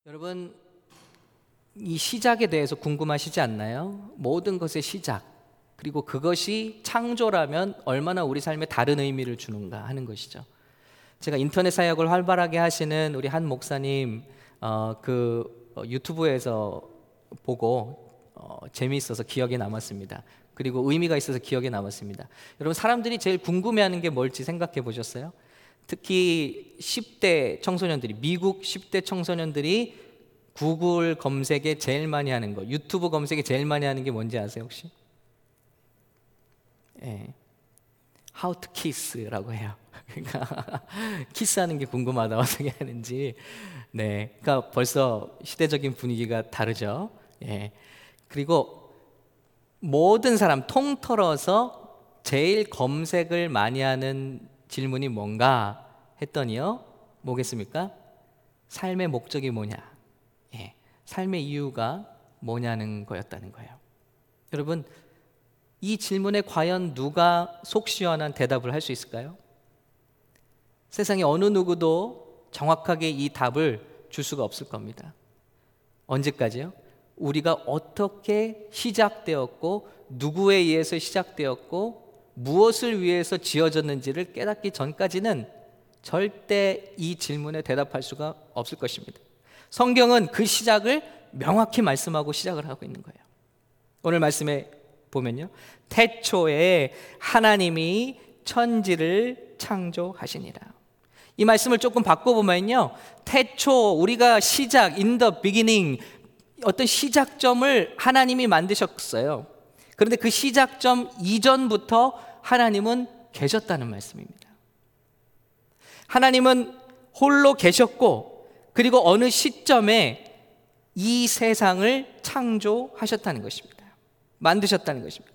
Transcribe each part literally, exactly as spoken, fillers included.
여러분, 이 시작에 대해서 궁금하시지 않나요? 모든 것의 시작, 그리고 그것이 창조라면 얼마나 우리 삶에 다른 의미를 주는가 하는 것이죠. 제가 인터넷 사역을 활발하게 하시는 우리 한 목사님 어, 그 어, 유튜브에서 보고 어, 재미있어서 기억에 남았습니다. 그리고 의미가 있어서 기억에 남았습니다. 여러분, 사람들이 제일 궁금해하는 게 뭘지 생각해 보셨어요? 특히 십 대 청소년들이, 미국 십 대 청소년들이 구글 검색에 제일 많이 하는 거, 유튜브 검색에 제일 많이 하는 게 뭔지 아세요 혹시? 예, How to kiss라고 해요. 그러니까 키스하는 게 궁금하다, 어떻게 하는지. 네, 그러니까 벌써 시대적인 분위기가 다르죠. 예, 그리고 모든 사람 통틀어서 제일 검색을 많이 하는 질문이 뭔가 했더니요, 뭐겠습니까? 삶의 목적이 뭐냐, 예, 삶의 이유가 뭐냐는 거였다는 거예요. 여러분, 이 질문에 과연 누가 속 시원한 대답을 할 수 있을까요? 세상에 어느 누구도 정확하게 이 답을 줄 수가 없을 겁니다. 언제까지요? 우리가 어떻게 시작되었고, 누구에 의해서 시작되었고, 무엇을 위해서 지어졌는지를 깨닫기 전까지는 절대 이 질문에 대답할 수가 없을 것입니다. 성경은 그 시작을 명확히 말씀하고 시작을 하고 있는 거예요. 오늘 말씀에 보면요, 태초에 하나님이 천지를 창조하시니라. 이 말씀을 조금 바꿔보면요, 태초, 우리가 시작, in the beginning, 어떤 시작점을 하나님이 만드셨어요. 그런데 그 시작점 이전부터 하나님은 계셨다는 말씀입니다. 하나님은 홀로 계셨고, 그리고 어느 시점에 이 세상을 창조하셨다는 것입니다. 만드셨다는 것입니다.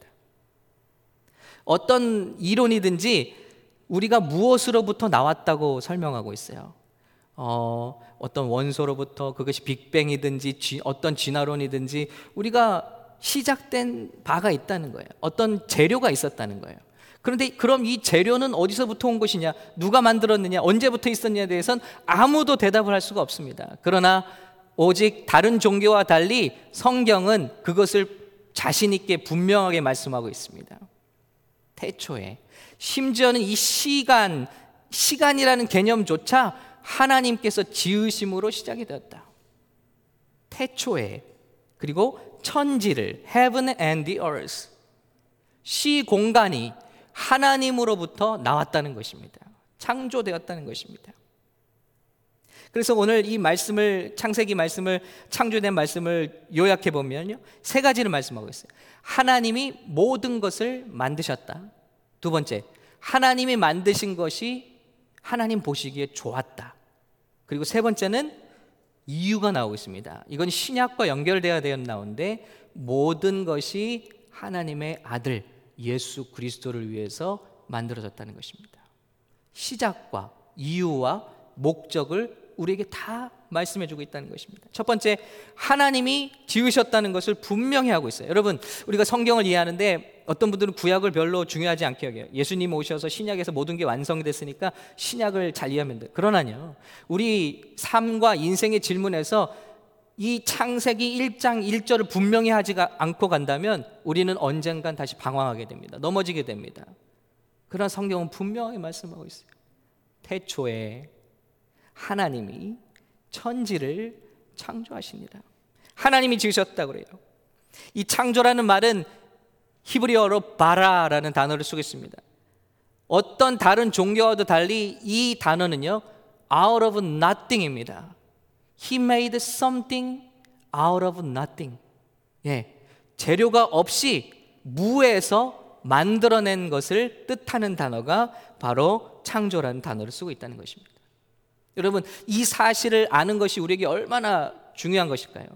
어떤 이론이든지 우리가 무엇으로부터 나왔다고 설명하고 있어요. 어, 어떤 원소로부터, 그것이 빅뱅이든지 쥐, 어떤 진화론이든지 우리가 시작된 바가 있다는 거예요. 어떤 재료가 있었다는 거예요. 그런데 그럼 이 재료는 어디서부터 온 것이냐, 누가 만들었느냐, 언제부터 있었느냐에 대해서는 아무도 대답을 할 수가 없습니다. 그러나 오직 다른 종교와 달리 성경은 그것을 자신 있게 분명하게 말씀하고 있습니다. 태초에, 심지어는 이 시간, 시간이라는 개념조차 하나님께서 지으심으로 시작이 되었다. 태초에, 그리고 천지를, heaven and the earth, 시 공간이 하나님으로부터 나왔다는 것입니다. 창조되었다는 것입니다. 그래서 오늘 이 말씀을, 창세기 말씀을, 창조된 말씀을 요약해 보면요, 세 가지를 말씀하고 있어요. 하나님이 모든 것을 만드셨다. 두 번째, 하나님이 만드신 것이 하나님 보시기에 좋았다. 그리고 세 번째는 이유가 나오고 있습니다. 이건 신약과 연결되어야 되어 나오는데, 모든 것이 하나님의 아들 예수 그리스도를 위해서 만들어졌다는 것입니다. 시작과 이유와 목적을 우리에게 다 말씀해주고 있다는 것입니다. 첫 번째, 하나님이 지으셨다는 것을 분명히 하고 있어요. 여러분, 우리가 성경을 이해하는데 어떤 분들은 구약을 별로 중요하지 않게 여겨요. 예수님 오셔서 신약에서 모든 게 완성됐으니까 신약을 잘 이해하면 돼요. 그러나요, 우리 삶과 인생의 질문에서 이 창세기 일 장 일 절을 분명히 하지 않고 간다면 우리는 언젠간 다시 방황하게 됩니다. 넘어지게 됩니다. 그러나 성경은 분명하게 말씀하고 있어요. 태초에 하나님이 천지를 창조하시니라. 하나님이 지으셨다고 그래요. 이 창조라는 말은 히브리어로 바라라는 단어를 쓰고 있습니다. 어떤 다른 종교와도 달리 이 단어는요, out of nothing입니다. He made something out of nothing. 예, 재료가 없이 무에서 만들어낸 것을 뜻하는 단어가 바로 창조라는 단어를 쓰고 있다는 것입니다. 여러분, 이 사실을 아는 것이 우리에게 얼마나 중요한 것일까요?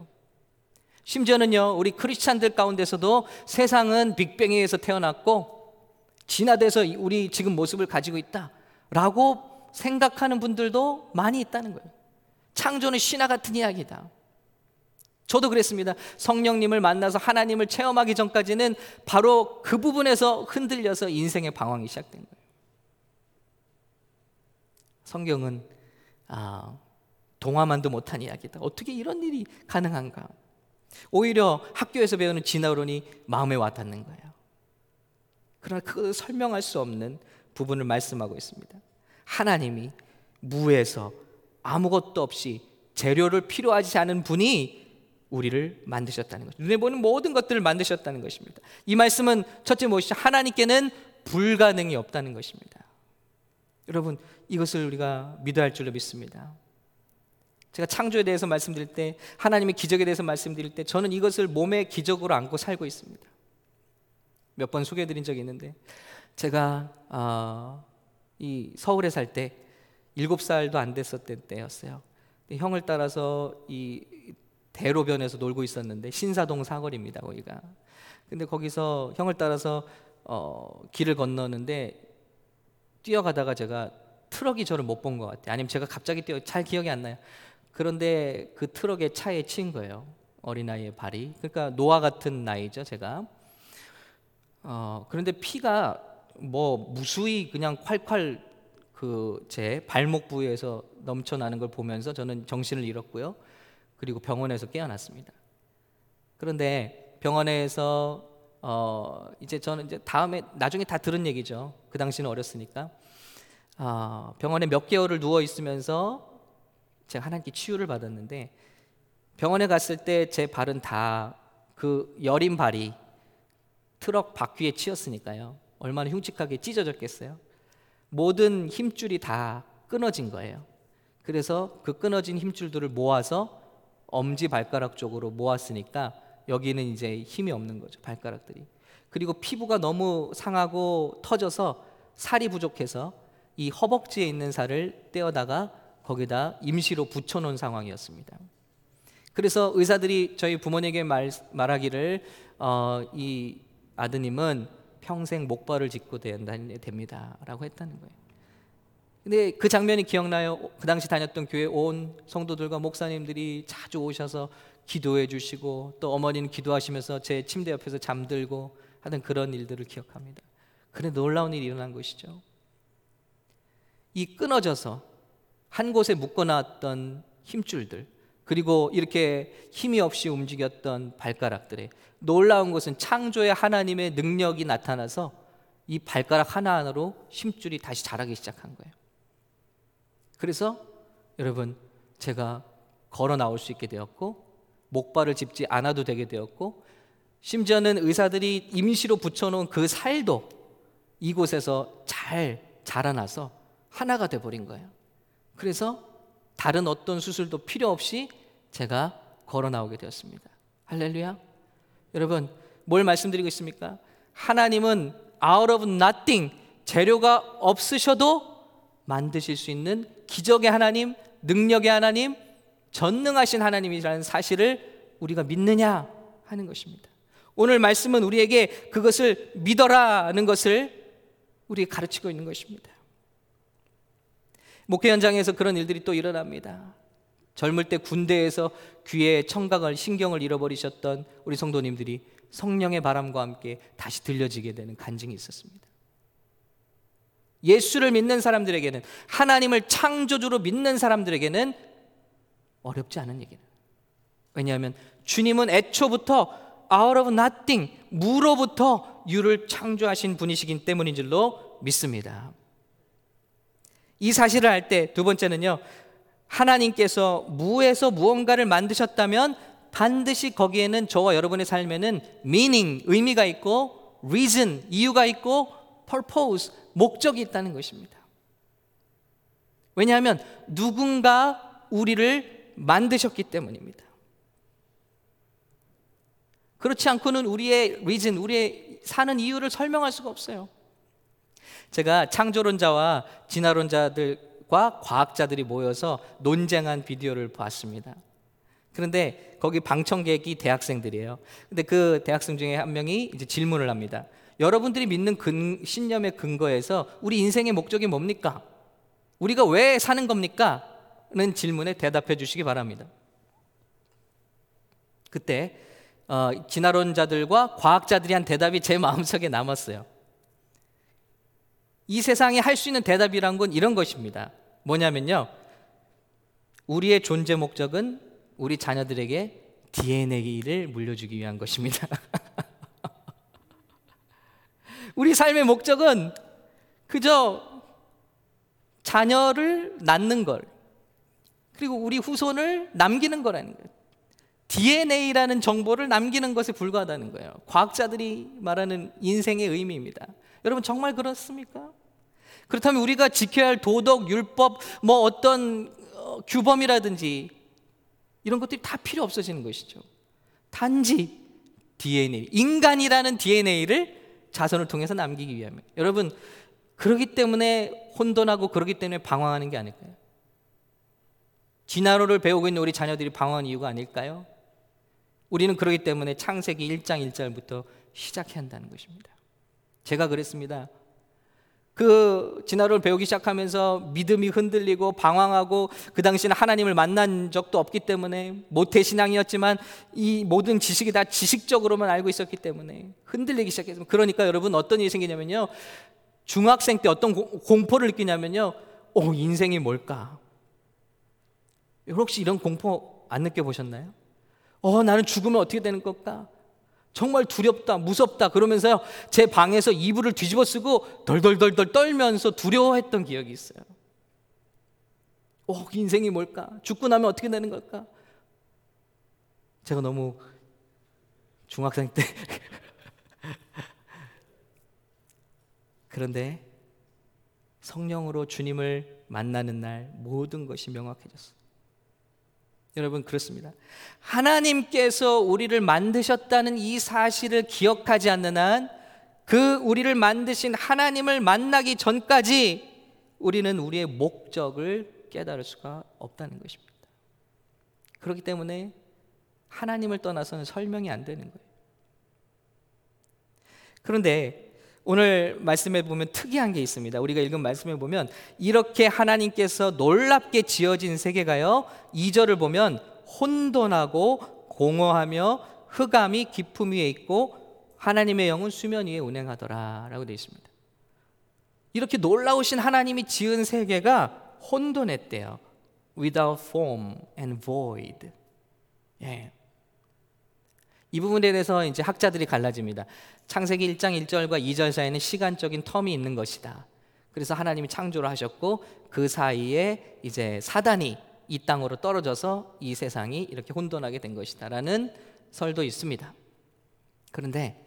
심지어는요, 우리 크리스찬들 가운데서도 세상은 빅뱅에 의해서 태어났고 진화돼서 우리 지금 모습을 가지고 있다라고 생각하는 분들도 많이 있다는 거예요. 창조는 신화 같은 이야기다. 저도 그랬습니다. 성령님을 만나서 하나님을 체험하기 전까지는 바로 그 부분에서 흔들려서 인생의 방황이 시작된 거예요. 성경은 아, 동화만도 못한 이야기다. 어떻게 이런 일이 가능한가? 오히려 학교에서 배우는 진화론이 마음에 와닿는 거예요. 그러나 그 설명할 수 없는 부분을 말씀하고 있습니다. 하나님이 무에서 아무것도 없이 재료를 필요하지 않은 분이 우리를 만드셨다는 것입니다. 눈에 보이는 모든 것들을 만드셨다는 것입니다. 이 말씀은 첫째 무엇이죠? 하나님께는 불가능이 없다는 것입니다. 여러분, 이것을 우리가 믿어야 할 줄로 믿습니다. 제가 창조에 대해서 말씀드릴 때, 하나님의 기적에 대해서 말씀드릴 때, 저는 이것을 몸의 기적으로 안고 살고 있습니다. 몇 번 소개해드린 적이 있는데, 제가 어, 이 서울에 살 때 일곱 살도 안 됐었던 때였어요. 형을 따라서 이 대로변에서 놀고 있었는데, 신사동 사거리입니다, 거기가. 근데 거기서 형을 따라서 어, 길을 건너는데 뛰어가다가 제가 트럭이 저를 못 본 것 같아요. 아니면 제가 갑자기 뛰어, 잘 기억이 안 나요. 그런데 그 트럭의 차에 치인 거예요, 어린아이의 발이. 그러니까 노아 같은 나이죠, 제가. 어, 그런데 피가 뭐 무수히 그냥 콸콸 그 제 발목 부위에서 넘쳐나는 걸 보면서 저는 정신을 잃었고요. 그리고 병원에서 깨어났습니다. 그런데 병원에서 어 이제 저는 이제 다음에 나중에 다 들은 얘기죠. 그 당시는 어렸으니까. 어, 병원에 몇 개월을 누워 있으면서 제가 하나님께 치유를 받았는데, 병원에 갔을 때 제 발은 다 그 여린 발이 트럭 바퀴에 치였으니까요, 얼마나 흉측하게 찢어졌겠어요. 모든 힘줄이 다 끊어진 거예요. 그래서 그 끊어진 힘줄들을 모아서 엄지 발가락 쪽으로 모았으니까 여기는 이제 힘이 없는 거죠, 발가락들이. 그리고 피부가 너무 상하고 터져서 살이 부족해서 이 허벅지에 있는 살을 떼어다가 거기다 임시로 붙여놓은 상황이었습니다. 그래서 의사들이 저희 부모님에게 말, 말하기를 어, 이 아드님은 평생 목발을 짚고 됩니다 라고 했다는 거예요. 근데 그 장면이 기억나요. 그 당시 다녔던 교회 온 성도들과 목사님들이 자주 오셔서 기도해 주시고, 또 어머니는 기도하시면서 제 침대 옆에서 잠들고 하던 그런 일들을 기억합니다. 그래 놀라운 일이 일어난 것이죠. 이 끊어져서 한 곳에 묶어놨던 힘줄들, 그리고 이렇게 힘이 없이 움직였던 발가락들에 놀라운 것은 창조의 하나님의 능력이 나타나서 이 발가락 하나하나로 힘줄이 다시 자라기 시작한 거예요. 그래서 여러분, 제가 걸어 나올 수 있게 되었고, 목발을 짚지 않아도 되게 되었고, 심지어는 의사들이 임시로 붙여놓은 그 살도 이곳에서 잘 자라나서 하나가 돼버린 거예요. 그래서 다른 어떤 수술도 필요 없이 제가 걸어 나오게 되었습니다. 할렐루야. 여러분, 뭘 말씀드리고 있습니까? 하나님은 out of nothing, 재료가 없으셔도 만드실 수 있는 기적의 하나님, 능력의 하나님, 전능하신 하나님이라는 사실을 우리가 믿느냐 하는 것입니다. 오늘 말씀은 우리에게 그것을 믿어라는 것을 우리에게 가르치고 있는 것입니다. 목회 현장에서 그런 일들이 또 일어납니다. 젊을 때 군대에서 귀에 청각을, 신경을 잃어버리셨던 우리 성도님들이 성령의 바람과 함께 다시 들려지게 되는 간증이 있었습니다. 예수를 믿는 사람들에게는, 하나님을 창조주로 믿는 사람들에게는 어렵지 않은 얘기는. 왜냐하면 주님은 애초부터 out of nothing, 무로부터 유를 창조하신 분이시기 때문인 줄로 믿습니다. 이 사실을 알 때 두 번째는요, 하나님께서 무에서 무언가를 만드셨다면 반드시 거기에는 저와 여러분의 삶에는 meaning, 의미가 있고, reason, 이유가 있고, purpose, 목적이 있다는 것입니다. 왜냐하면 누군가 우리를 만드셨기 때문입니다. 그렇지 않고는 우리의 reason, 우리의 사는 이유를 설명할 수가 없어요. 제가 창조론자와 진화론자들과 과학자들이 모여서 논쟁한 비디오를 봤습니다. 그런데 거기 방청객이 대학생들이에요. 근데 그 대학생 중에 한 명이 이제 질문을 합니다. 여러분들이 믿는 근, 신념의 근거에서 우리 인생의 목적이 뭡니까? 우리가 왜 사는 겁니까? 는 질문에 대답해 주시기 바랍니다. 그때 어, 진화론자들과 과학자들이 한 대답이 제 마음속에 남았어요. 이 세상에 할 수 있는 대답이란 건 이런 것입니다. 뭐냐면요, 우리의 존재 목적은 우리 자녀들에게 디엔에이를 물려주기 위한 것입니다. 우리 삶의 목적은 그저 자녀를 낳는 걸, 그리고 우리 후손을 남기는 거라는 거예요. 디엔에이라는 정보를 남기는 것에 불과하다는 거예요. 과학자들이 말하는 인생의 의미입니다. 여러분, 정말 그렇습니까? 그렇다면 우리가 지켜야 할 도덕, 율법, 뭐 어떤 어, 규범이라든지 이런 것들이 다 필요 없어지는 것이죠. 단지 디엔에이, 인간이라는 디엔에이를 자손을 통해서 남기기 위함이에요. 여러분, 그러기 때문에 혼돈하고 그러기 때문에 방황하는 게 아닐까요? 진화론을 배우고 있는 우리 자녀들이 방황한 이유가 아닐까요? 우리는 그러기 때문에 창세기 일 장 일 절부터 시작해야 한다는 것입니다. 제가 그랬습니다. 그 진화론을 배우기 시작하면서 믿음이 흔들리고 방황하고, 그 당시에는 하나님을 만난 적도 없기 때문에 모태신앙이었지만 이 모든 지식이 다 지식적으로만 알고 있었기 때문에 흔들리기 시작했습니다. 그러니까 여러분, 어떤 일이 생기냐면요, 중학생 때 어떤 공포를 느끼냐면요, 오, 인생이 뭘까? 혹시 이런 공포 안 느껴보셨나요? 어, 나는 죽으면 어떻게 되는 걸까? 정말 두렵다, 무섭다, 그러면서요, 제 방에서 이불을 뒤집어 쓰고 덜덜덜덜 떨면서 두려워했던 기억이 있어요. 어, 인생이 뭘까? 죽고 나면 어떻게 되는 걸까? 제가 너무 중학생 때 그런데 성령으로 주님을 만나는 날 모든 것이 명확해졌어요. 여러분, 그렇습니다. 하나님께서 우리를 만드셨다는 이 사실을 기억하지 않는 한, 그 우리를 만드신 하나님을 만나기 전까지 우리는 우리의 목적을 깨달을 수가 없다는 것입니다. 그렇기 때문에 하나님을 떠나서는 설명이 안 되는 거예요. 그런데 오늘 말씀에 보면 특이한 게 있습니다. 우리가 읽은 말씀에 보면 이렇게 하나님께서 놀랍게 지어진 세계가요, 이 절을 보면 혼돈하고 공허하며 흑암이 깊음 위에 있고 하나님의 영은 수면 위에 운행하더라 라고 되어 있습니다. 이렇게 놀라우신 하나님이 지은 세계가 혼돈했대요. Without form and void. 예. 이 부분에 대해서 이제 학자들이 갈라집니다. 창세기 일 장 일 절과 이 절 사이에는 시간적인 텀이 있는 것이다. 그래서 하나님이 창조를 하셨고, 그 사이에 이제 사단이 이 땅으로 떨어져서 이 세상이 이렇게 혼돈하게 된 것이다라는 설도 있습니다. 그런데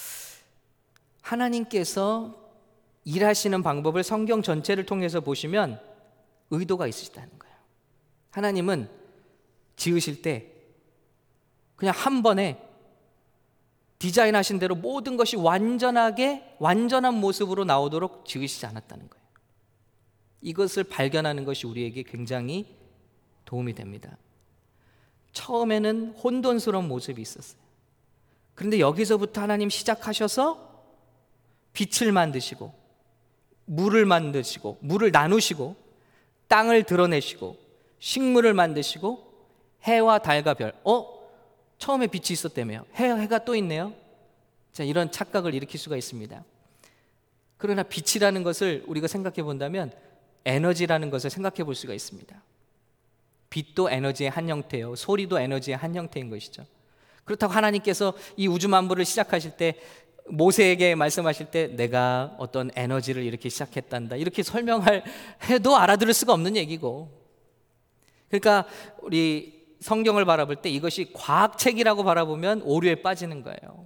하나님께서 일하시는 방법을 성경 전체를 통해서 보시면 의도가 있으시다는 거예요. 하나님은 지으실 때 그냥 한 번에 디자인하신 대로 모든 것이 완전하게, 완전한 모습으로 나오도록 지으시지 않았다는 거예요. 이것을 발견하는 것이 우리에게 굉장히 도움이 됩니다. 처음에는 혼돈스러운 모습이 있었어요. 그런데 여기서부터 하나님 시작하셔서 빛을 만드시고, 물을 만드시고, 물을 나누시고, 땅을 드러내시고, 식물을 만드시고, 해와 달과 별. 어? 처음에 빛이 있었다며요. 해, 해가 또 있네요. 자, 이런 착각을 일으킬 수가 있습니다. 그러나 빛이라는 것을 우리가 생각해 본다면 에너지라는 것을 생각해 볼 수가 있습니다. 빛도 에너지의 한 형태요, 소리도 에너지의 한 형태인 것이죠. 그렇다고 하나님께서 이 우주 만물을 시작하실 때, 모세에게 말씀하실 때 내가 어떤 에너지를 이렇게 시작했단다, 이렇게 설명할 해도 알아들을 수가 없는 얘기고, 그러니까 우리 성경을 바라볼 때 이것이 과학책이라고 바라보면 오류에 빠지는 거예요.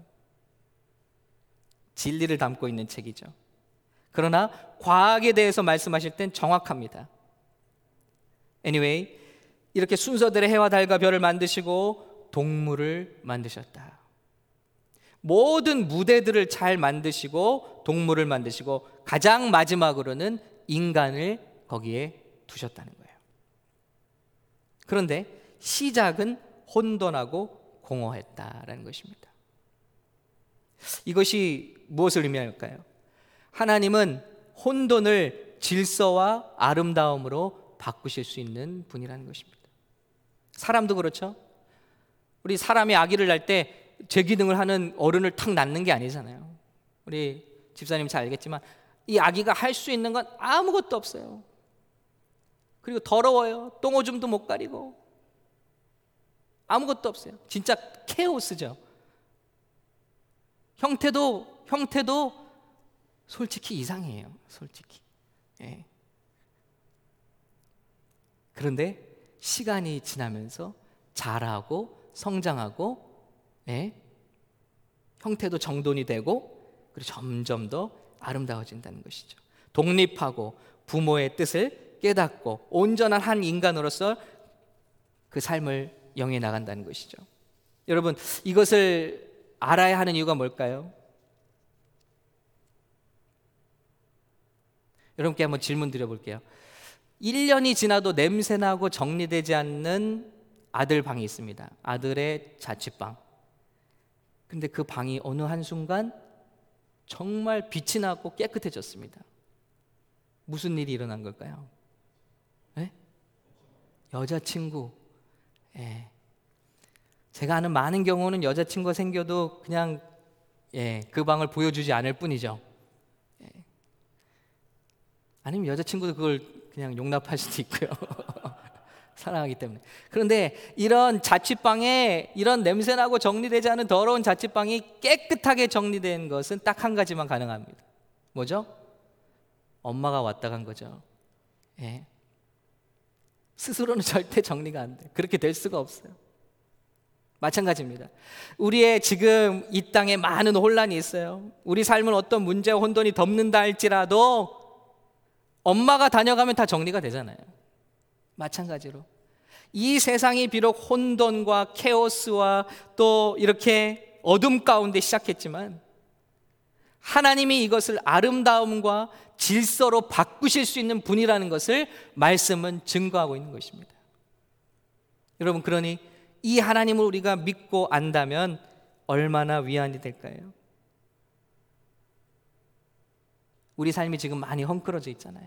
진리를 담고 있는 책이죠. 그러나 과학에 대해서 말씀하실 땐 정확합니다. Anyway, 이렇게 순서대로 해와 달과 별을 만드시고 동물을 만드셨다. 모든 무대들을 잘 만드시고 동물을 만드시고 가장 마지막으로는 인간을 거기에 두셨다는 거예요. 그런데 시작은 혼돈하고 공허했다라는 것입니다. 이것이 무엇을 의미할까요? 하나님은 혼돈을 질서와 아름다움으로 바꾸실 수 있는 분이라는 것입니다. 사람도 그렇죠. 우리 사람이 아기를 낳을 때 제기능을 하는 어른을 탁 낳는 게 아니잖아요. 우리 집사님 잘 알겠지만 이 아기가 할 수 있는 건 아무것도 없어요. 그리고 더러워요. 똥오줌도 못 가리고 아무것도 없어요. 진짜 케오스죠. 형태도 형태도 솔직히 이상해요. 솔직히. 예. 그런데 시간이 지나면서 자라고 성장하고, 예, 형태도 정돈이 되고, 그리고 점점 더 아름다워진다는 것이죠. 독립하고 부모의 뜻을 깨닫고 온전한 한 인간으로서 그 삶을 영해 나간다는 것이죠. 여러분, 이것을 알아야 하는 이유가 뭘까요? 여러분께 한번 질문 드려볼게요. 일 년이 지나도 냄새나고 정리되지 않는 아들 방이 있습니다. 아들의 자취방. 근데 그 방이 어느 한순간 정말 빛이 나고 깨끗해졌습니다. 무슨 일이 일어난 걸까요? 네? 여자친구. 예. 제가 아는 많은 경우는 여자친구가 생겨도 그냥, 예, 그 방을 보여주지 않을 뿐이죠. 예. 아니면 여자친구도 그걸 그냥 용납할 수도 있고요. 사랑하기 때문에. 그런데 이런 자취방에 이런 냄새나고 정리되지 않은 더러운 자취방이 깨끗하게 정리된 것은 딱 한 가지만 가능합니다. 뭐죠? 엄마가 왔다 간 거죠. 예. 스스로는 절대 정리가 안 돼. 그렇게 될 수가 없어요. 마찬가지입니다. 우리의 지금 이 땅에 많은 혼란이 있어요. 우리 삶은 어떤 문제와 혼돈이 덮는다 할지라도 엄마가 다녀가면 다 정리가 되잖아요. 마찬가지로 이 세상이 비록 혼돈과 케오스와 또 이렇게 어둠 가운데 시작했지만 하나님이 이것을 아름다움과 질서로 바꾸실 수 있는 분이라는 것을 말씀은 증거하고 있는 것입니다. 여러분, 그러니 이 하나님을 우리가 믿고 안다면 얼마나 위안이 될까요? 우리 삶이 지금 많이 헝클어져 있잖아요.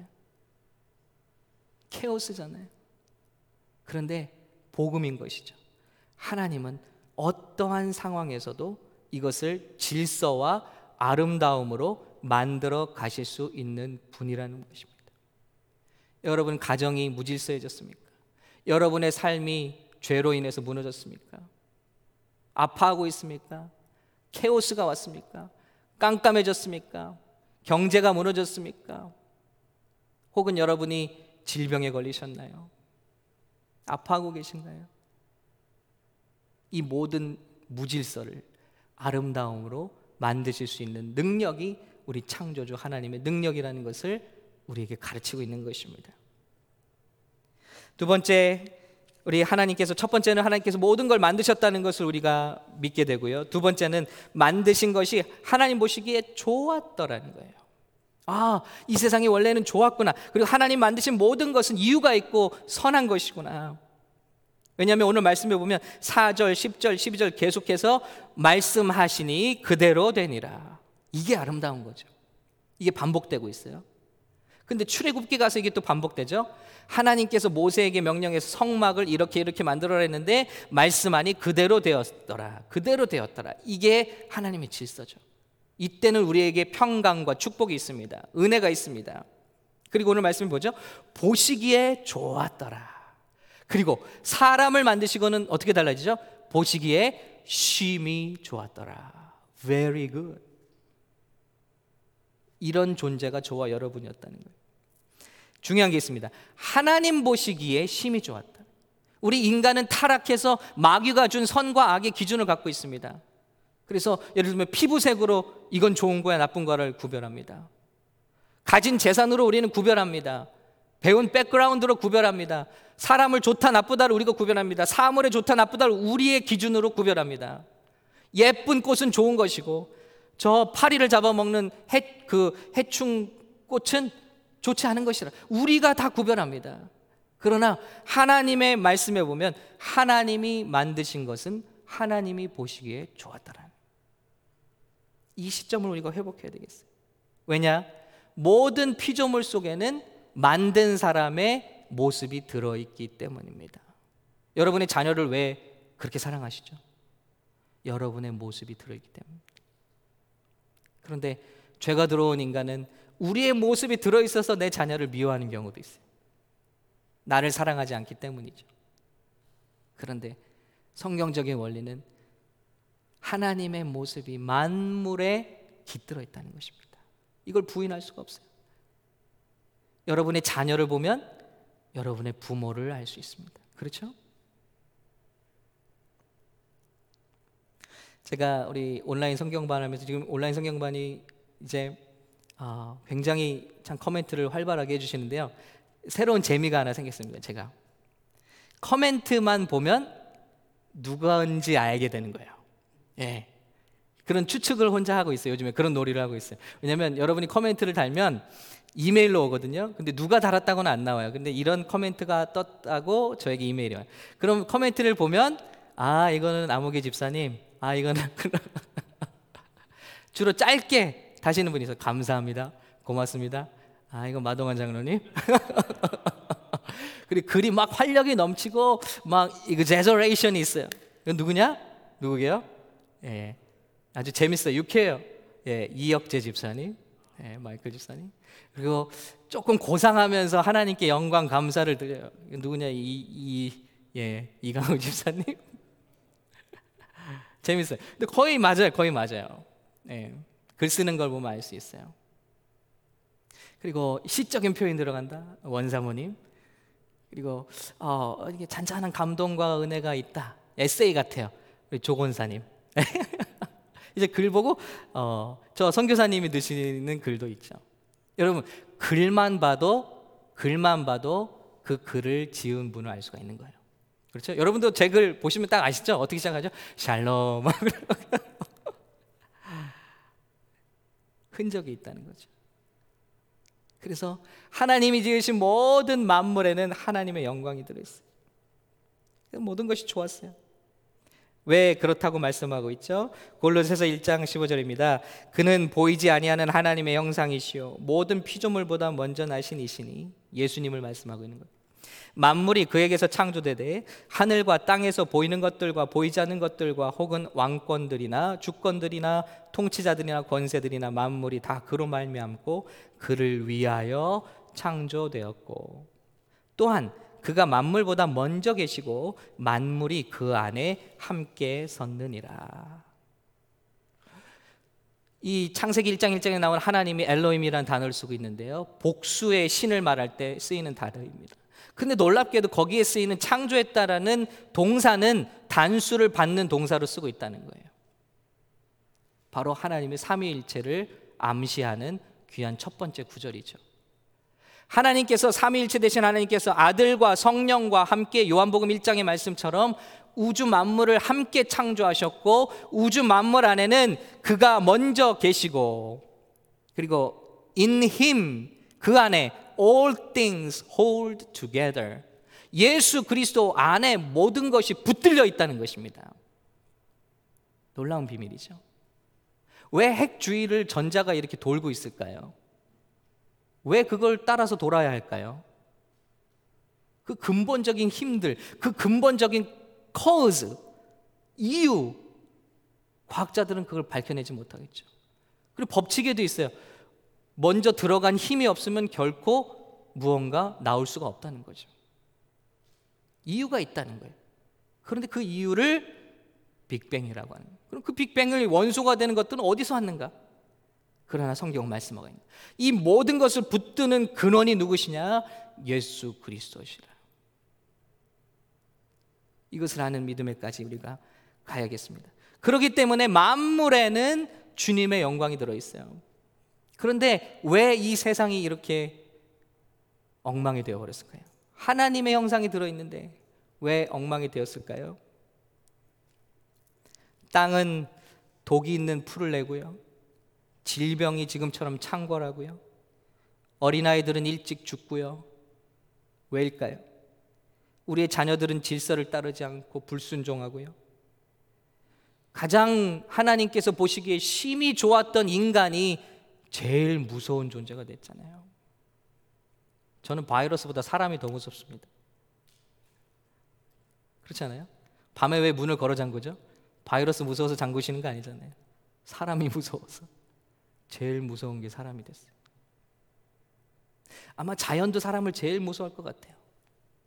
케오스잖아요. 그런데 복음인 것이죠. 하나님은 어떠한 상황에서도 이것을 질서와 아름다움으로 만들어 가실 수 있는 분이라는 것입니다. 여러분, 가정이 무질서해졌습니까? 여러분의 삶이 죄로 인해서 무너졌습니까? 아파하고 있습니까? 케오스가 왔습니까? 깜깜해졌습니까? 경제가 무너졌습니까? 혹은 여러분이 질병에 걸리셨나요? 아파하고 계신가요? 이 모든 무질서를 아름다움으로 만드실 수 있는 능력이 우리 창조주 하나님의 능력이라는 것을 우리에게 가르치고 있는 것입니다. 두 번째, 우리 하나님께서, 첫 번째는 하나님께서 모든 걸 만드셨다는 것을 우리가 믿게 되고요. 두 번째는 만드신 것이 하나님 보시기에 좋았더라는 거예요. 아, 이 세상이 원래는 좋았구나. 그리고 하나님 만드신 모든 것은 이유가 있고 선한 것이구나. 왜냐하면 오늘 말씀해 보면 사 절, 십 절, 십이 절 계속해서 말씀하시니 그대로 되니라. 이게 아름다운 거죠. 이게 반복되고 있어요. 근데 출애굽기 가서 이게 또 반복되죠. 하나님께서 모세에게 명령해서 성막을 이렇게 이렇게 만들어라 했는데 말씀하니 그대로 되었더라. 그대로 되었더라. 이게 하나님의 질서죠. 이때는 우리에게 평강과 축복이 있습니다. 은혜가 있습니다. 그리고 오늘 말씀을 보죠. 보시기에 좋았더라. 그리고 사람을 만드시고는 어떻게 달라지죠? 보시기에 쉼이 좋았더라. Very good. 이런 존재가 저와 여러분이었다는 거예요. 중요한 게 있습니다. 하나님 보시기에 쉼이 좋았다. 우리 인간은 타락해서 마귀가 준 선과 악의 기준을 갖고 있습니다. 그래서 예를 들면 피부색으로 이건 좋은 거야 나쁜 거를 구별합니다. 가진 재산으로 우리는 구별합니다. 배운 백그라운드로 구별합니다. 사람을 좋다 나쁘다를 우리가 구별합니다. 사물에 좋다 나쁘다를 우리의 기준으로 구별합니다. 예쁜 꽃은 좋은 것이고 저 파리를 잡아먹는 해, 그 해충 꽃은 좋지 않은 것이라 우리가 다 구별합니다. 그러나 하나님의 말씀에 보면 하나님이 만드신 것은 하나님이 보시기에 좋았더라. 이 시점을 우리가 회복해야 되겠어요. 왜냐? 모든 피조물 속에는 만든 사람의 모습이 들어있기 때문입니다. 여러분의 자녀를 왜 그렇게 사랑하시죠? 여러분의 모습이 들어있기 때문입니다. 그런데 죄가 들어온 인간은 우리의 모습이 들어있어서 내 자녀를 미워하는 경우도 있어요. 나를 사랑하지 않기 때문이죠. 그런데 성경적인 원리는 하나님의 모습이 만물에 깃들어 있다는 것입니다. 이걸 부인할 수가 없어요. 여러분의 자녀를 보면 여러분의 부모를 알 수 있습니다. 그렇죠? 제가 우리 온라인 성경반 하면서 지금 온라인 성경반이 이제 어, 굉장히 참 코멘트를 활발하게 해주시는데요. 새로운 재미가 하나 생겼습니다. 제가 코멘트만 보면 누구인지 알게 되는 거예요. 예, 그런 추측을 혼자 하고 있어요. 요즘에 그런 놀이를 하고 있어요. 왜냐하면 여러분이 코멘트를 달면 이메일로 오거든요. 근데 누가 달았다고는 안 나와요. 근데 이런 코멘트가 떴다고 저에게 이메일이 와요. 그럼 코멘트를 보면 아, 이거는 아무개 집사님, 아, 이거는 주로 짧게 다시는 분이 있어요. 감사합니다, 고맙습니다, 아, 이거 마동환 장로님. 그리고 글이 막 활력이 넘치고 막 exaggeration이 있어요. 이건 누구냐? 누구게요? 예, 아주 재밌어요. 유쾌해요. 예, 이혁재 집사님, 예, 마이클 집사님. 그리고 조금 고상하면서 하나님께 영광 감사를 드려요. 이건 누구냐? 이, 이, 예, 이강우 집사님. 재밌어요. 근데 거의 맞아요. 거의 맞아요. 예, 글 쓰는 걸 보면 알 수 있어요. 그리고 시적인 표현 들어간다. 원사모님. 그리고 어, 이게 잔잔한 감동과 은혜가 있다. 에세이 같아요. 우리 조건사님. 이제 글 보고 어, 저 선교사님이 넣으시는 글도 있죠. 여러분, 글만 봐도 글만 봐도 그 글을 지은 분을 알 수가 있는 거예요. 그렇죠? 여러분도 제 글 보시면 딱 아시죠? 어떻게 시작하죠? 샬롬. 흔적이 있다는 거죠. 그래서 하나님이 지으신 모든 만물에는 하나님의 영광이 들어있어요. 모든 것이 좋았어요. 왜 그렇다고 말씀하고 있죠? 골로새서 일 장 십오 절입니다. 그는 보이지 아니하는 하나님의 형상이시요 모든 피조물보다 먼저 나신 이시니, 예수님을 말씀하고 있는 거예요. 만물이 그에게서 창조되되 하늘과 땅에서 보이는 것들과 보이지 않는 것들과 혹은 왕권들이나 주권들이나 통치자들이나 권세들이나 만물이 다 그로 말미암고 그를 위하여 창조되었고, 또한 그가 만물보다 먼저 계시고 만물이 그 안에 함께 섰느니라. 이 창세기 일 장 일 절에 나온 하나님이 엘로힘이라는 단어를 쓰고 있는데요, 복수의 신을 말할 때 쓰이는 단어입니다. 근데 놀랍게도 거기에 쓰이는 창조했다라는 동사는 단수를 받는 동사로 쓰고 있다는 거예요. 바로 하나님의 삼위일체를 암시하는 귀한 첫 번째 구절이죠. 하나님께서 삼위일체 되신 하나님께서 아들과 성령과 함께 요한복음 일 장의 말씀처럼 우주 만물을 함께 창조하셨고, 우주 만물 안에는 그가 먼저 계시고, 그리고 in him, 그 안에 all things hold together, 예수 그리스도 안에 모든 것이 붙들려 있다는 것입니다. 놀라운 비밀이죠. 왜 핵주의를 전자가 이렇게 돌고 있을까요? 왜 그걸 따라서 돌아야 할까요? 그 근본적인 힘들, 그 근본적인 cause, 이유, 과학자들은 그걸 밝혀내지 못하겠죠. 그리고 법칙에도 있어요. 먼저 들어간 힘이 없으면 결코 무언가 나올 수가 없다는 거죠. 이유가 있다는 거예요. 그런데 그 이유를 빅뱅이라고 하는 거예요. 그럼 그 빅뱅을 원소가 되는 것들은 어디서 왔는가? 그러나 성경은 말씀하고 있는 거예요. 이 모든 것을 붙드는 근원이 누구시냐? 예수 그리스도시라. 이것을 아는 믿음에까지 우리가 가야겠습니다. 그렇기 때문에 만물에는 주님의 영광이 들어있어요. 그런데 왜 이 세상이 이렇게 엉망이 되어버렸을까요? 하나님의 형상이 들어있는데 왜 엉망이 되었을까요? 땅은 독이 있는 풀을 내고요, 질병이 지금처럼 창궐하고요, 어린아이들은 일찍 죽고요. 왜일까요? 우리의 자녀들은 질서를 따르지 않고 불순종하고요. 가장 하나님께서 보시기에 심히 좋았던 인간이 제일 무서운 존재가 됐잖아요. 저는 바이러스보다 사람이 더 무섭습니다. 그렇지 않아요? 밤에 왜 문을 걸어 잠그죠? 바이러스 무서워서 잠그시는 거 아니잖아요. 사람이 무서워서. 제일 무서운 게 사람이 됐어요. 아마 자연도 사람을 제일 무서워할 것 같아요.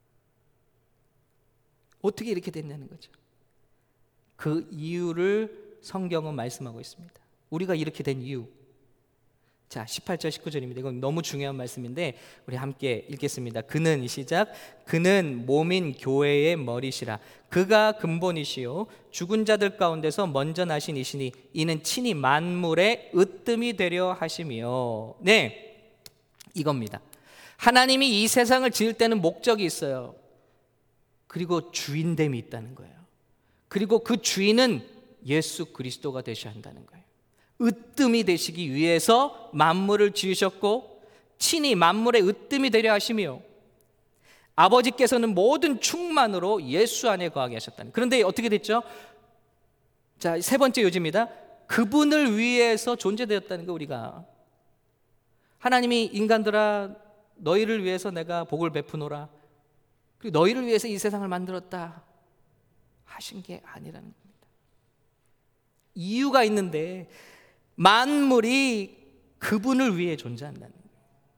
어떻게 이렇게 됐냐는 거죠. 그 이유를 성경은 말씀하고 있습니다. 우리가 이렇게 된 이유. 자, 십팔 절 십구 절입니다. 이건 너무 중요한 말씀인데 우리 함께 읽겠습니다. 그는, 시작. 그는 몸인 교회의 머리시라. 그가 근본이시요 죽은 자들 가운데서 먼저 나신 이시니 이는 친히 만물의 으뜸이 되려 하심이요. 네, 이겁니다. 하나님이 이 세상을 지을 때는 목적이 있어요. 그리고 주인됨이 있다는 거예요. 그리고 그 주인은 예수 그리스도가 되셔야 한다는 거예요. 으뜸이 되시기 위해서 만물을 지으셨고 친히 만물의 으뜸이 되려 하시며 아버지께서는 모든 충만으로 예수 안에 거하게 하셨다는. 그런데 어떻게 됐죠? 자, 세 번째 요지입니다. 그분을 위해서 존재되었다는 거. 우리가 하나님이 인간들아 너희를 위해서 내가 복을 베푸노라, 그리고 너희를 위해서 이 세상을 만들었다 하신 게 아니라는 겁니다. 이유가 있는데 만물이 그분을 위해 존재한다는 거예요.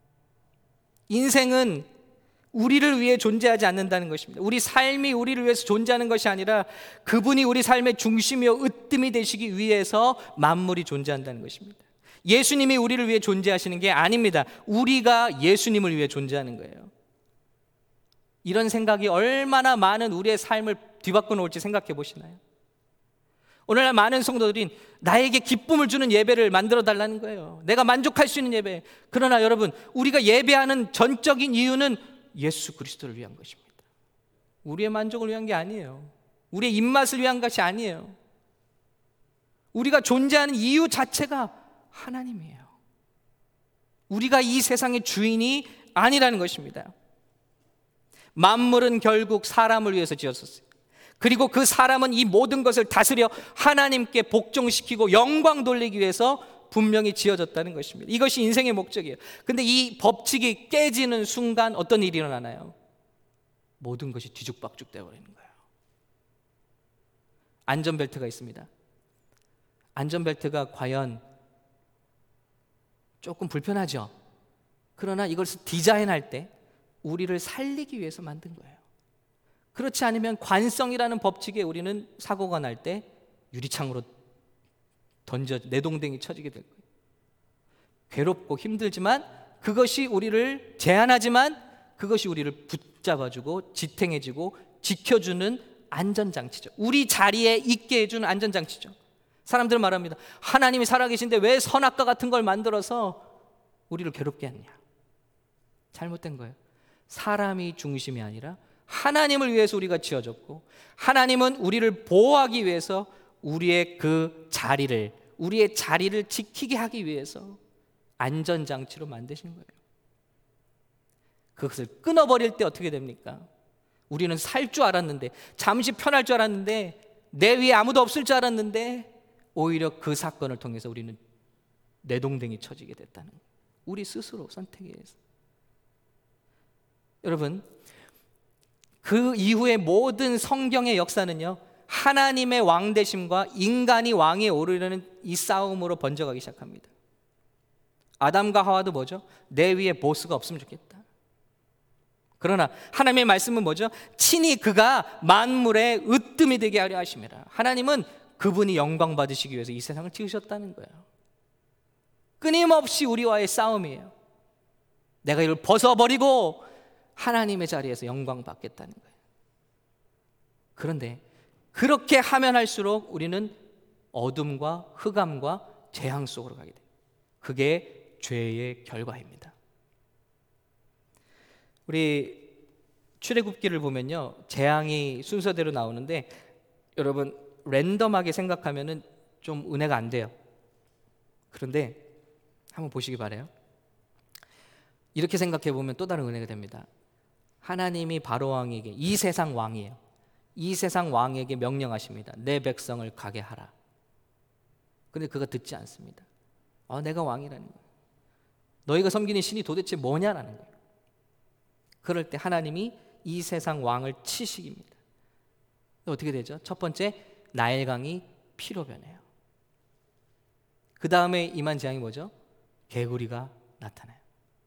인생은 우리를 위해 존재하지 않는다는 것입니다. 우리 삶이 우리를 위해서 존재하는 것이 아니라 그분이 우리 삶의 중심이요 으뜸이 되시기 위해서 만물이 존재한다는 것입니다. 예수님이 우리를 위해 존재하시는 게 아닙니다. 우리가 예수님을 위해 존재하는 거예요. 이런 생각이 얼마나 많은 우리의 삶을 뒤바꿔 놓을지 생각해 보시나요? 오늘날 많은 성도들이 나에게 기쁨을 주는 예배를 만들어 달라는 거예요. 내가 만족할 수 있는 예배. 그러나 여러분, 우리가 예배하는 전적인 이유는 예수 그리스도를 위한 것입니다. 우리의 만족을 위한 게 아니에요. 우리의 입맛을 위한 것이 아니에요. 우리가 존재하는 이유 자체가 하나님이에요. 우리가 이 세상의 주인이 아니라는 것입니다. 만물은 결국 사람을 위해서 지었었어요. 그리고 그 사람은 이 모든 것을 다스려 하나님께 복종시키고 영광 돌리기 위해서 분명히 지어졌다는 것입니다. 이것이 인생의 목적이에요. 근데 이 법칙이 깨지는 순간 어떤 일이 일어나나요? 모든 것이 뒤죽박죽 되어버리는 거예요. 안전벨트가 있습니다. 안전벨트가 과연 조금 불편하죠. 그러나 이것을 디자인할 때 우리를 살리기 위해서 만든 거예요. 그렇지 않으면 관성이라는 법칙에 우리는 사고가 날 때 유리창으로 던져 내동댕이 쳐지게 될 거예요. 괴롭고 힘들지만 그것이 우리를 제한하지만 그것이 우리를 붙잡아주고 지탱해주고 지켜주는 안전장치죠. 우리 자리에 있게 해주는 안전장치죠. 사람들은 말합니다. 하나님이 살아계신데 왜 선악과 같은 걸 만들어서 우리를 괴롭게 했냐. 잘못된 거예요. 사람이 중심이 아니라 하나님을 위해서 우리가 지어졌고 하나님은 우리를 보호하기 위해서 우리의 그 자리를 우리의 자리를 지키게 하기 위해서 안전장치로 만드신 거예요. 그것을 끊어버릴 때 어떻게 됩니까? 우리는 살 줄 알았는데, 잠시 편할 줄 알았는데, 내 위에 아무도 없을 줄 알았는데 오히려 그 사건을 통해서 우리는 내동댕이 쳐지게 됐다는 거예요. 우리 스스로 선택에 의해서. 여러분, 그 이후의 모든 성경의 역사는요, 하나님의 왕되심과 인간이 왕에 오르려는 이 싸움으로 번져가기 시작합니다. 아담과 하와도 뭐죠? 내 위에 보스가 없으면 좋겠다. 그러나 하나님의 말씀은 뭐죠? 친히 그가 만물의 으뜸이 되게 하려 하심이라. 하나님은 그분이 영광 받으시기 위해서 이 세상을 지으셨다는 거예요. 끊임없이 우리와의 싸움이에요. 내가 이걸 벗어버리고 하나님의 자리에서 영광 받겠다는 거예요. 그런데 그렇게 하면 할수록 우리는 어둠과 흑암과 재앙 속으로 가게 돼요. 그게 죄의 결과입니다. 우리 출애굽기를 보면요, 재앙이 순서대로 나오는데 여러분 랜덤하게 생각하면은 좀 은혜가 안 돼요. 그런데 한번 보시기 바라요. 이렇게 생각해 보면 또 다른 은혜가 됩니다. 하나님이 바로 왕에게, 이 세상 왕이에요. 이 세상 왕에게 명령하십니다. 내 백성을 가게 하라. 근데 그가 듣지 않습니다. 아, 내가 왕이라는 거예요. 너희가 섬기는 신이 도대체 뭐냐라는 거예요. 그럴 때 하나님이 이 세상 왕을 치시깁니다. 어떻게 되죠? 첫 번째, 나일강이 피로 변해요. 그 다음에 임한 재앙이 뭐죠? 개구리가 나타나요.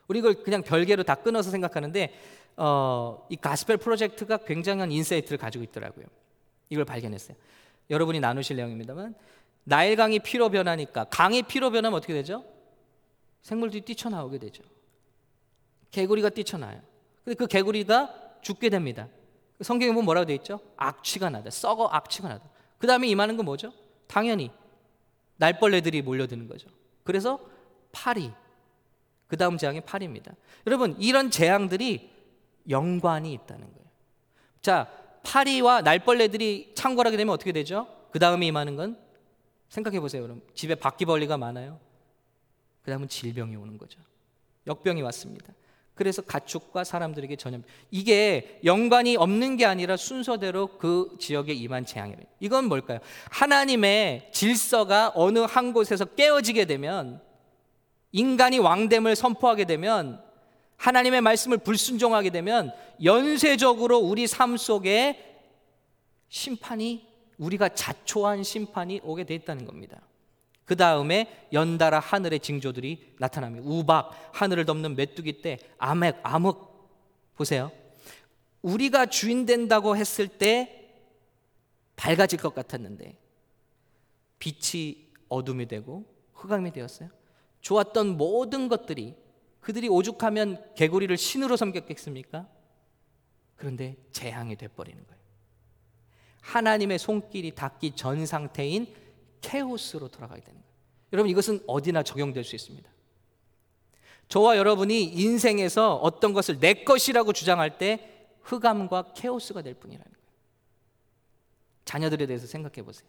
우리 이걸 그냥 별개로 다 끊어서 생각하는데 어, 이 가스펠 프로젝트가 굉장한 인사이트를 가지고 있더라고요. 이걸 발견했어요. 여러분이 나누실 내용입니다만, 나일강이 피로 변하니까, 강이 피로 변하면 어떻게 되죠? 생물들이 뛰쳐나오게 되죠. 개구리가 뛰쳐나요. 근데 그 개구리가 죽게 됩니다. 성경에 보면 뭐라고 되어 있죠? 악취가 나다. 썩어 악취가 나다. 그 다음에 임하는 건 뭐죠? 당연히 날벌레들이 몰려드는 거죠. 그래서 파리, 그 다음 재앙이 파리입니다. 여러분, 이런 재앙들이 연관이 있다는 거예요. 자, 파리와 날벌레들이 창궐하게 되면 어떻게 되죠? 그 다음에 임하는 건, 생각해 보세요. 여러분, 집에 바퀴벌레가 많아요. 그 다음은 질병이 오는 거죠. 역병이 왔습니다. 그래서 가축과 사람들에게 전염, 이게 연관이 없는 게 아니라 순서대로 그 지역에 임한 재앙이에요. 이건 뭘까요? 하나님의 질서가 어느 한 곳에서 깨어지게 되면, 인간이 왕됨을 선포하게 되면, 하나님의 말씀을 불순종하게 되면 연쇄적으로 우리 삶 속에 심판이, 우리가 자초한 심판이 오게 돼 있다는 겁니다. 그 다음에 연달아 하늘의 징조들이 나타납니다. 우박, 하늘을 덮는 메뚜기 떼, 암흑, 암흑. 보세요. 우리가 주인 된다고 했을 때 밝아질 것 같았는데 빛이 어둠이 되고 흑암이 되었어요. 좋았던 모든 것들이, 그들이 오죽하면 개구리를 신으로 섬겼겠습니까? 그런데 재앙이 돼버리는 거예요. 하나님의 손길이 닿기 전 상태인 케오스로 돌아가게 되는 거예요. 여러분, 이것은 어디나 적용될 수 있습니다. 저와 여러분이 인생에서 어떤 것을 내 것이라고 주장할 때 흑암과 케오스가 될 뿐이라는 거예요. 자녀들에 대해서 생각해 보세요.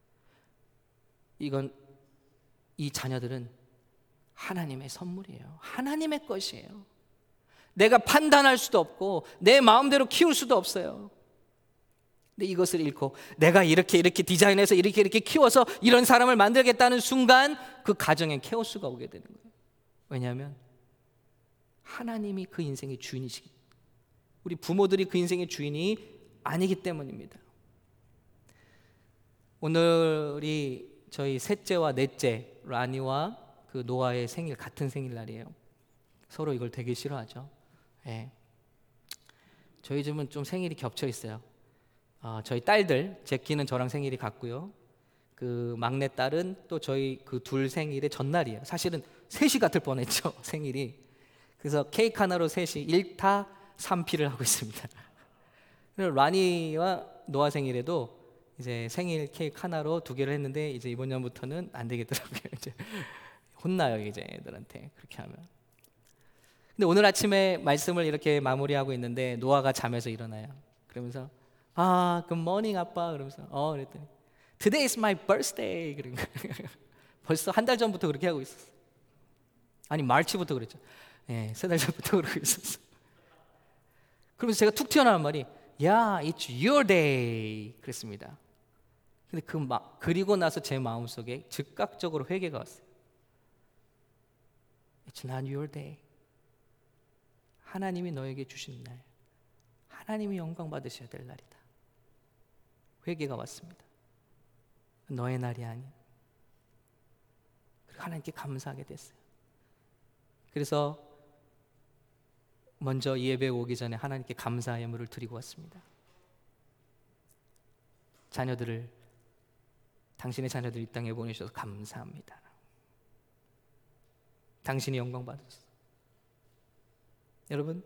이건, 이 자녀들은 하나님의 선물이에요. 하나님의 것이에요. 내가 판단할 수도 없고 내 마음대로 키울 수도 없어요. 근데 이것을 잃고 내가 이렇게 이렇게 디자인해서 이렇게 이렇게 키워서 이런 사람을 만들겠다는 순간 그 가정에 케오스가 오게 되는 거예요. 왜냐하면 하나님이 그 인생의 주인이시기, 우리 부모들이 그 인생의 주인이 아니기 때문입니다. 오늘이 저희 셋째와 넷째 라니와 그 노아의 생일, 같은 생일날이에요. 서로 이걸 되게 싫어하죠. 네. 저희 집은 좀 생일이 겹쳐 있어요. 어, 저희 딸들, 제키는 저랑 생일이 같고요. 그 막내 딸은 또 저희 그 둘 생일의 전날이에요. 사실은 셋이 같을 뻔했죠, 생일이. 그래서 케이크 하나로 셋이 일타 삼피를 하고 있습니다. 라니와 노아 생일에도 이제 생일 케이크 하나로 두 개를 했는데 이제 이번 년부터는 안 되겠더라고요. 이제 혼나요, 이제 애들한테 그렇게 하면. 근데 오늘 아침에 말씀을 이렇게 마무리하고 있는데 노아가 잠에서 일어나요. 그러면서 아, good morning 아빠, 그러면서 어 그랬더니 Today is my birthday. 그런 거. 벌써 한 달 전부터 그렇게 하고 있었어. 아니, 마르치부터 그랬죠. 예, 세 달 전부터 그러고 있었어. 그러면서 제가 툭 튀어나온 말이 Yeah, it's your day. 그랬습니다. 근데 그 마, 그리고 나서 제 마음속에 즉각적으로 회개가 왔어요. It's not your day. 하나님이 너에게 주신 날, 하나님이 영광 받으셔야 될 날이다. 회개가 왔습니다. 너의 날이 아닌. 그리고 하나님께 감사하게 됐어요. 그래서 먼저 이 예배에 오기 전에 하나님께 감사의 예물을 드리고 왔습니다. 자녀들을, 당신의 자녀들 이 땅에 보내주셔서 감사합니다. 당신이 영광 받으셨어. 여러분,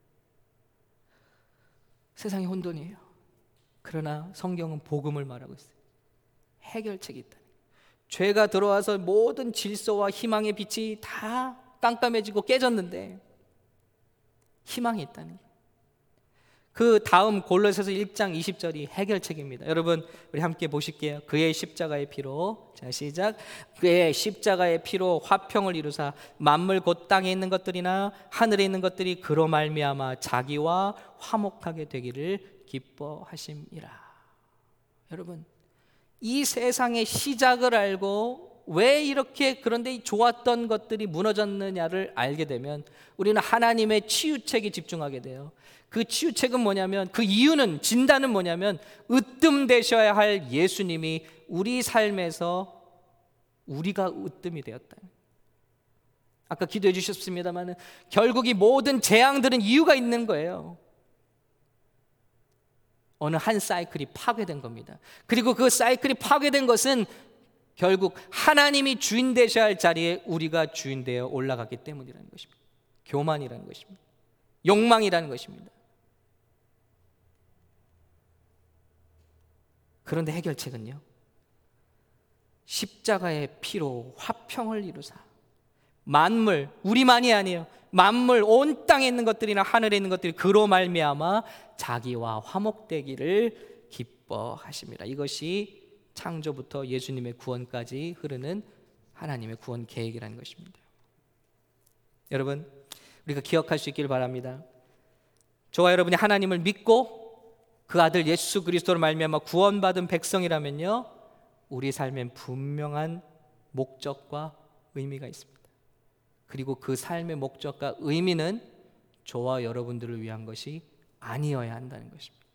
세상이 혼돈이에요. 그러나 성경은 복음을 말하고 있어요. 해결책이 있다. 죄가 들어와서 모든 질서와 희망의 빛이 다 깜깜해지고 깨졌는데 희망이 있다는 거예요. 그 다음 골로새서 일 장 이십 절이 해결책입니다. 여러분, 우리 함께 보실게요. 그의 십자가의 피로, 자 시작. 그의 십자가의 피로 화평을 이루사 만물 곧 땅에 있는 것들이나 하늘에 있는 것들이 그로 말미암아 자기와 화목하게 되기를 기뻐하심이라. 여러분, 이 세상의 시작을 알고 왜 이렇게 그런데 좋았던 것들이 무너졌느냐를 알게 되면 우리는 하나님의 치유책에 집중하게 돼요. 그 치유책은 뭐냐면, 그 이유는, 진단은 뭐냐면 으뜸 되셔야 할 예수님이 우리 삶에서 우리가 으뜸이 되었다. 아까 기도해 주셨습니다만 결국 이 모든 재앙들은 이유가 있는 거예요. 어느 한 사이클이 파괴된 겁니다. 그리고 그 사이클이 파괴된 것은 결국 하나님이 주인 되셔야 할 자리에 우리가 주인 되어 올라갔기 때문이라는 것입니다. 교만이라는 것입니다. 욕망이라는 것입니다. 그런데 해결책은요, 십자가의 피로 화평을 이루사 만물, 우리만이 아니에요, 만물 온 땅에 있는 것들이나 하늘에 있는 것들이 그로 말미암아 자기와 화목되기를 기뻐하십니다. 이것이 창조부터 예수님의 구원까지 흐르는 하나님의 구원 계획이라는 것입니다. 여러분, 우리가 기억할 수 있기를 바랍니다. 저와 여러분이 하나님을 믿고 그 아들 예수 그리스도로 말미암아 구원받은 백성이라면요, 우리 삶엔 분명한 목적과 의미가 있습니다. 그리고 그 삶의 목적과 의미는 저와 여러분들을 위한 것이 아니어야 한다는 것입니다.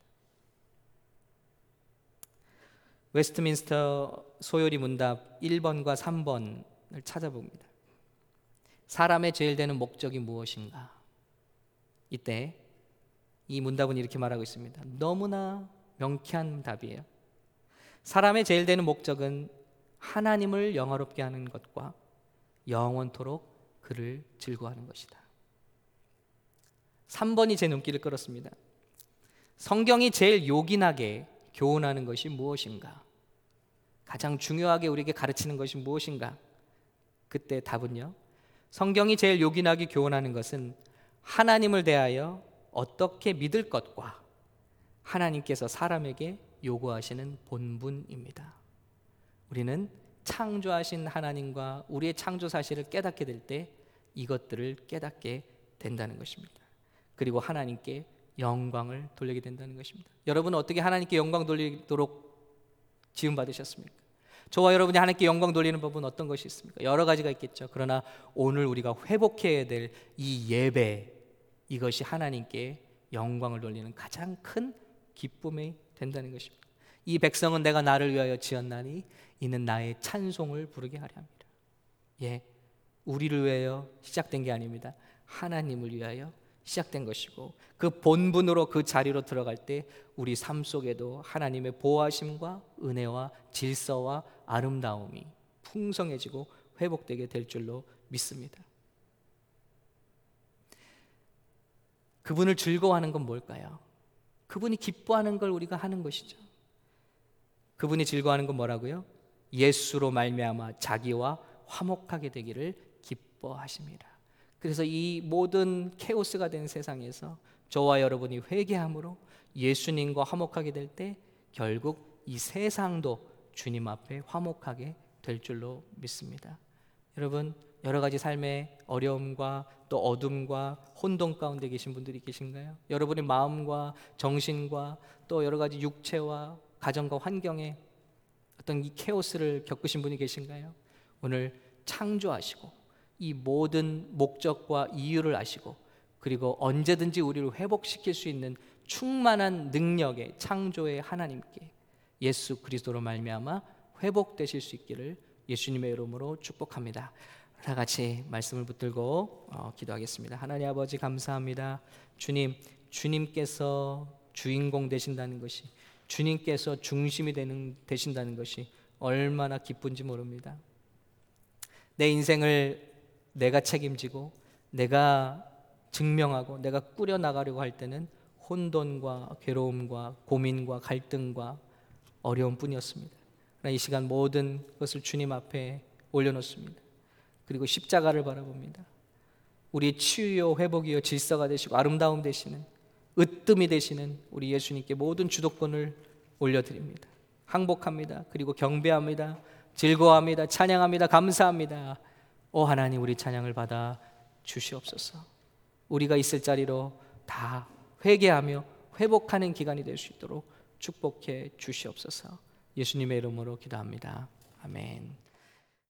웨스트민스터 소요리 문답 일 번과 삼 번을 찾아봅니다. 사람의 제일 되는 목적이 무엇인가? 이때 이 문답은 이렇게 말하고 있습니다. 너무나 명쾌한 답이에요. 사람의 제일 되는 목적은 하나님을 영화롭게 하는 것과 영원토록 그를 즐거워하는 것이다. 삼 번이 제 눈길을 끌었습니다. 성경이 제일 요긴하게 교훈하는 것이 무엇인가? 가장 중요하게 우리에게 가르치는 것이 무엇인가? 그때 답은요, 성경이 제일 요긴하게 교훈하는 것은 하나님을 대하여 어떻게 믿을 것과 하나님께서 사람에게 요구하시는 본분입니다. 우리는 창조하신 하나님과 우리의 창조 사실을 깨닫게 될 때 이것들을 깨닫게 된다는 것입니다. 그리고 하나님께 영광을 돌리게 된다는 것입니다. 여러분은 어떻게 하나님께 영광 돌리도록 지음받으셨습니까? 저와 여러분이 하나님께 영광 돌리는 법은 어떤 것이 있습니까? 여러 가지가 있겠죠. 그러나 오늘 우리가 회복해야 될 이 예배, 이것이 하나님께 영광을 돌리는 가장 큰 기쁨이 된다는 것입니다. 이 백성은 내가 나를 위하여 지었나니 이는 나의 찬송을 부르게 하려 합니다. 예, 우리를 위하여 시작된 게 아닙니다. 하나님을 위하여 시작된 것이고, 그 본분으로 그 자리로 들어갈 때 우리 삶 속에도 하나님의 보호하심과 은혜와 질서와 아름다움이 풍성해지고 회복되게 될 줄로 믿습니다. 그분을 즐거워하는 건 뭘까요? 그분이 기뻐하는 걸 우리가 하는 것이죠. 그분이 즐거워하는 건 뭐라고요? 예수로 말미암아 자기와 화목하게 되기를 기뻐하십니다. 그래서 이 모든 케오스가 된 세상에서 저와 여러분이 회개함으로 예수님과 화목하게 될 때 결국 이 세상도 주님 앞에 화목하게 될 줄로 믿습니다. 여러분, 여러 가지 삶의 어려움과 또 어둠과 혼돈 가운데 계신 분들이 계신가요? 여러분의 마음과 정신과 또 여러 가지 육체와 가정과 환경에 어떤 이 케오스를 겪으신 분이 계신가요? 오늘 창조하시고 이 모든 목적과 이유를 아시고 그리고 언제든지 우리를 회복시킬 수 있는 충만한 능력의 창조의 하나님께 예수 그리스도로 말미암아 회복되실 수 있기를 예수님의 이름으로 축복합니다. 다 같이 말씀을 붙들고 어, 기도하겠습니다. 하나님 아버지, 감사합니다. 주님, 주님께서 주인공 되신다는 것이, 주님께서 중심이 되는, 되신다는 것이 얼마나 기쁜지 모릅니다. 내 인생을 내가 책임지고 내가 증명하고 내가 꾸려나가려고 할 때는 혼돈과 괴로움과 고민과 갈등과 어려움 뿐이었습니다. 그러나 이 시간 모든 것을 주님 앞에 올려놓습니다. 그리고 십자가를 바라봅니다. 우리의 치유요 회복이요 질서가 되시고 아름다움 되시는, 으뜸이 되시는 우리 예수님께 모든 주도권을 올려드립니다. 항복합니다. 그리고 경배합니다. 즐거워합니다. 찬양합니다. 감사합니다. 오 하나님, 우리 찬양을 받아 주시옵소서. 우리가 있을 자리로 다 회개하며 회복하는 기간이 될 수 있도록 축복해 주시옵소서. 예수님의 이름으로 기도합니다. 아멘.